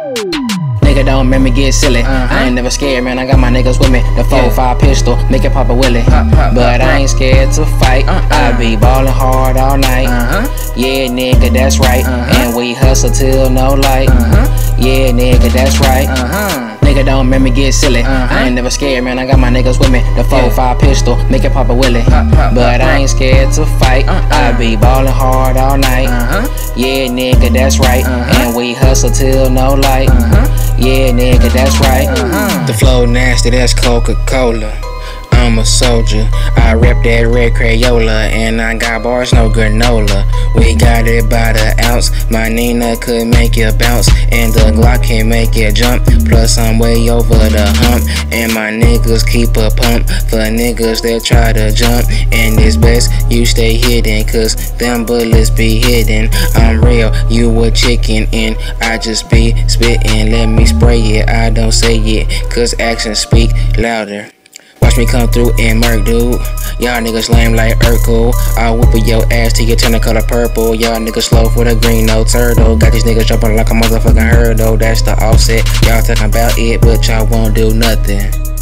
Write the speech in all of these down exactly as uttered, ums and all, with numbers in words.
Nigga don't make me get silly. Uh-huh. I ain't never scared, man. I got my niggas with me. The four five pistol, make it pop a willy. Uh-huh. But I ain't scared to fight. Uh-huh. I be ballin' hard all night. Uh-huh. Yeah, nigga, that's right. Uh-huh. And we hustle till no light. Uh-huh. Yeah, nigga, that's right. Uh-huh. Nigga don't make me get silly. Uh-huh. I ain't never scared, man. I got my niggas with me. The four five pistol, make it pop a willy. Uh-huh. But I ain't scared to fight. Uh-huh. I be ballin' hard all night. Uh-huh. Yeah, nigga, that's right. Uh-huh. And we hustle till no light. Uh-huh. Yeah, nigga, that's right. Uh-huh. The flow nasty, that's Coca-Cola. I'm a soldier, I rep that red Crayola, and I got bars, no granola. We got it by the ounce, my Nina could make it bounce, and the Glock can make it jump. Plus I'm way over the hump, and my niggas keep a pump for niggas that try to jump. And it's best you stay hidden, cause them bullets be hidden. I'm real, you a chicken, and I just be spittin'. Let me spray it, I don't say it, cause actions speak louder. Watch me come through and murk, dude. Y'all niggas lame like Urkel. I'll whoop your ass till you turn the color purple. Y'all niggas slow for the green, no turtle. Got these niggas jumping like a motherfucking hurdle. That's the offset. Y'all talking about it, but y'all won't do nothing.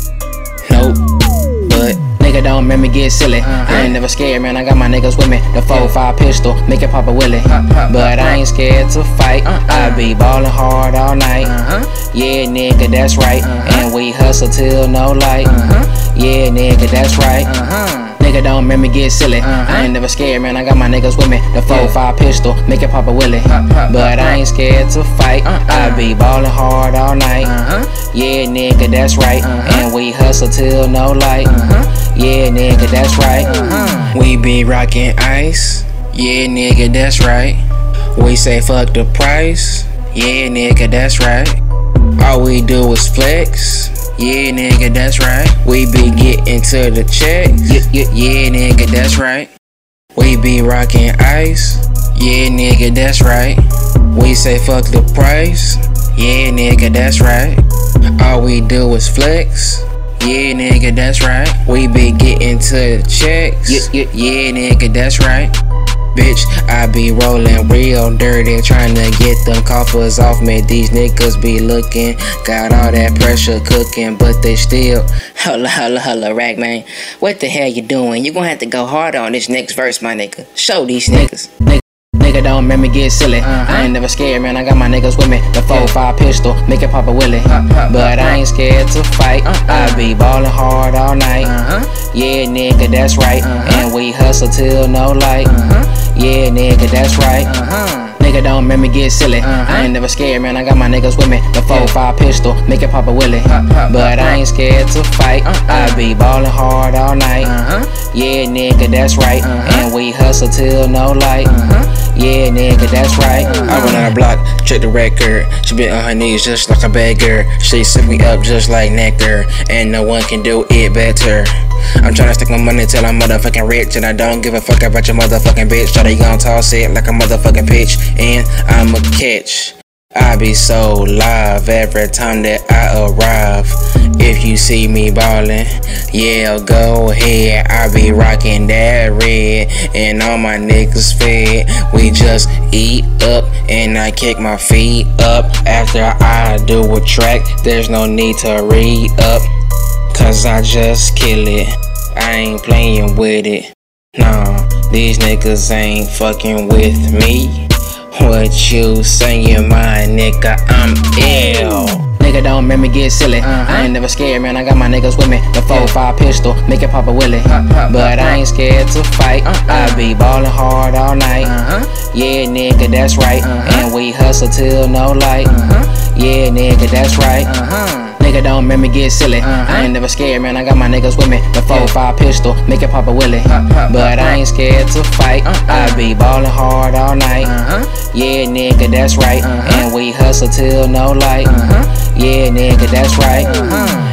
Nope. But nigga don't make me get silly. Uh-huh. I ain't never scared, man. I got my niggas with me. The four five pistol, make it pop a willy. Uh-huh. But I ain't scared to fight. Uh-huh. I be ballin' hard all night. Uh-huh. Yeah, nigga, that's right. Uh-huh. And we hustle till no light. Uh-huh. Yeah, nigga, that's right. Uh-huh. Nigga don't make me get silly. Uh-huh. I ain't never scared, man. I got my niggas with me. The four five pistol, make it pop a willy. Uh-huh. But I ain't scared to fight. Uh-huh. I be ballin' hard all night. Uh-huh. Yeah, nigga, that's right. Uh-huh. And we hustle till no light. Uh-huh. Yeah, nigga, that's right. Uh-huh. We be rockin' ice. Yeah, nigga, that's right. We say fuck the price. Yeah, nigga, that's right. All we do is flex. Yeah, nigga, that's right. We be getting to the check. Yeah, yeah, yeah, nigga, that's right. We be rockin' ice. Yeah, nigga, that's right. We say fuck the price. Yeah, nigga, that's right. All we do is flex. Yeah, nigga, that's right. We be getting to the checks. Yeah, yeah, yeah, nigga, that's right. Bitch, I be rollin' real dirty, tryna get them coffers off me. These niggas be looking, got all that pressure cooking, but they still. Holla, holla, holla, rag man. What the hell you doing? You gonna have to go hard on this next verse, my nigga. Show these niggas. Nigga don't make me get silly. Uh-huh. I ain't never scared, man. I got my niggas with me. The four five pistol, make it pop a willy. Uh-huh. But I ain't scared to fight. Uh-huh. I be ballin' hard all night. Uh-huh. Yeah, nigga, that's right. Uh-huh. And we hustle till no light. Uh-huh. Yeah, nigga, that's right. Uh-huh. Nigga don't make me get silly. Uh-huh. I ain't never scared, man. I got my niggas with me. The four five pistol, make it pop a willy. Uh-huh. But I ain't scared to fight. Uh-huh. I be ballin' hard all night. Uh-huh. Yeah, nigga, that's right. Uh-huh. And we hustle till no light. Uh-huh. Yeah, nigga, that's right. Uh-huh. I run on the block, check the record. She been on her knees just like a beggar. She set me up just like nectar, and no one can do it better. I'm tryna stack my money till I'm motherfucking rich, and I don't give a fuck about your motherfucking bitch. Try to gon' toss it like a motherfucking pitch, and I'ma catch. I be so live every time that I arrive. If you see me ballin', yeah, go ahead. I be rockin' that red, and all my niggas fed. We just eat up, and I kick my feet up. After I do a track, there's no need to read up, cause I just kill it. I ain't playin' with it. Nah, these niggas ain't fucking with me. What you saying, my nigga? I'm ill. Nigga don't make me get silly. Uh-huh. I ain't never scared, man. I got my niggas with me. The four five pistol, make it pop a willy. Uh-huh. But I ain't scared to fight. Uh-huh. I be ballin' hard all night. Uh-huh. Yeah, nigga, that's right. Uh-huh. And we hustle till no light. Uh-huh. Yeah, nigga, that's right. Uh-huh. Nigga don't make me get silly. Uh-huh. I ain't never scared, man. I got my niggas with me. The four five pistol, make it pop a willy. Uh-huh. But I ain't scared to fight. Uh-huh. I be ballin' hard all night. Uh-huh. Yeah, nigga, that's right. Uh-huh. And we hustle till no light. Uh-huh. Yeah, nigga, that's right. Uh-huh.